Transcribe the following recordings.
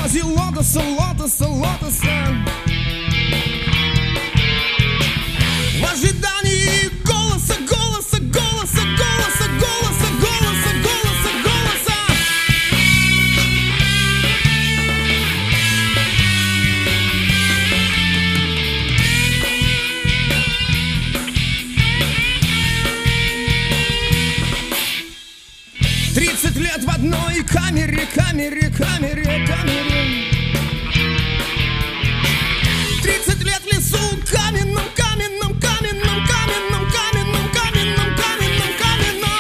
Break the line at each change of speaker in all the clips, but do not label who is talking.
позе лотоса, лотоса, лотоса. В ожидании голоса, голоса, голоса, голоса, голоса, голоса, голоса, голоса. Тридцать лет в одной камере, камере, камере, камере. 30 лет в лесу каменном, каменном, каменном, каменном, каменном, каменном, каменном, каменном.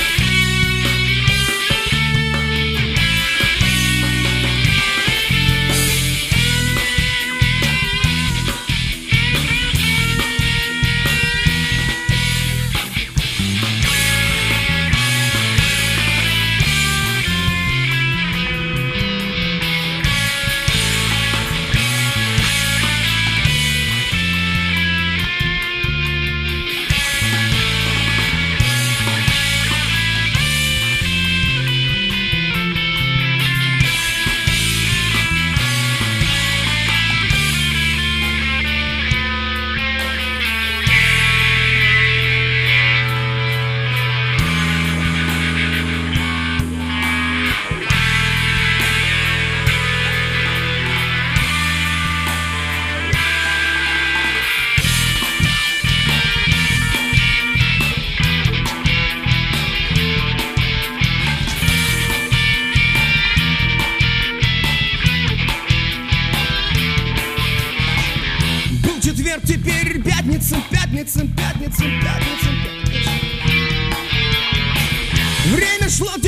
Теперь пятница, пятница, пятница, пятница, пятница. Время шло.